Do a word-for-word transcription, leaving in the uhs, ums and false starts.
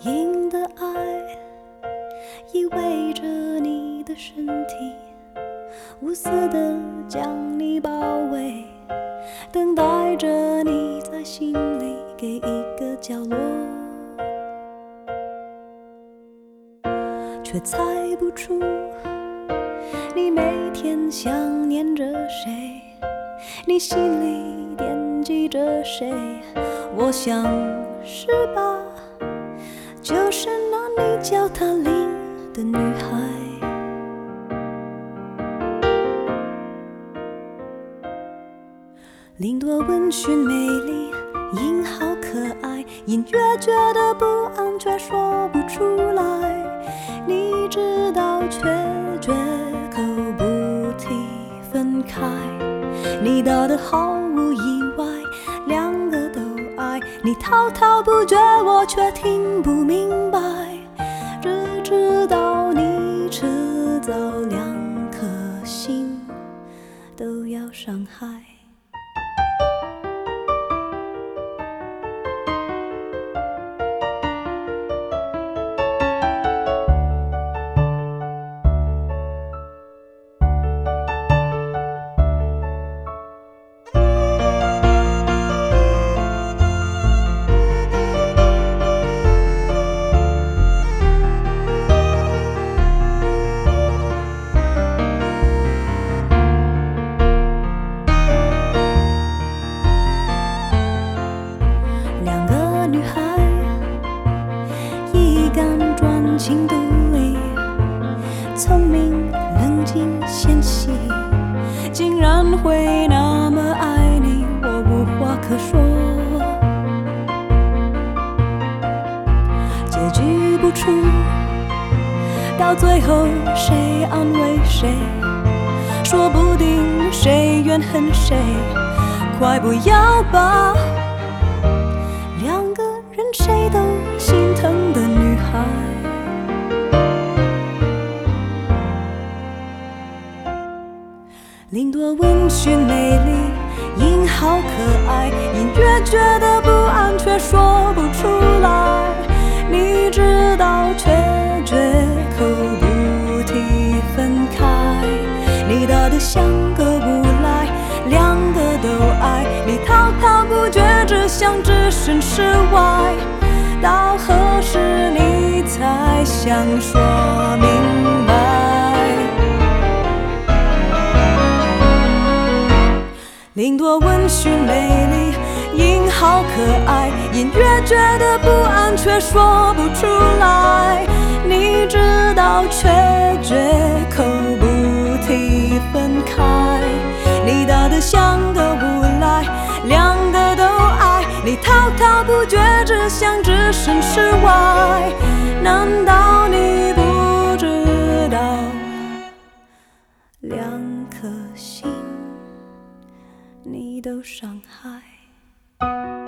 硬的爱依偎着你的身体，无私地将你包围，等待着你在心里给一个角落，却猜不出你每天想念着谁，你心里惦记着谁。我想是吧，就是那你叫她林的女孩。林多温驯美丽，音好可爱，隐约觉得不安却说不出来，你知道却绝口不提分开，你到的毫无意外，两个都爱，你滔滔不绝，我却听不明白，只知道你迟早两颗心都要伤害。情独立，聪明冷静纤细，竟然会那么爱你，我无话可说。结局不出，到最后谁安慰谁，说不定谁怨恨谁，快不要把两个人谁都心疼的女孩。林多温驯美丽，音好可爱，隐约觉得不安却说不出来，你知道却绝口不提分开，你大得像个无赖，两个都爱，你滔滔不绝，只想置身事外，到何时你才想说明白？林多温驯美丽，音好可爱，隐约觉得不安却说不出来，你知道却绝口不提分开，你大得像个无赖，两个都爱，你滔滔不绝，只想置身事外，难道你不知道两颗心你都伤害？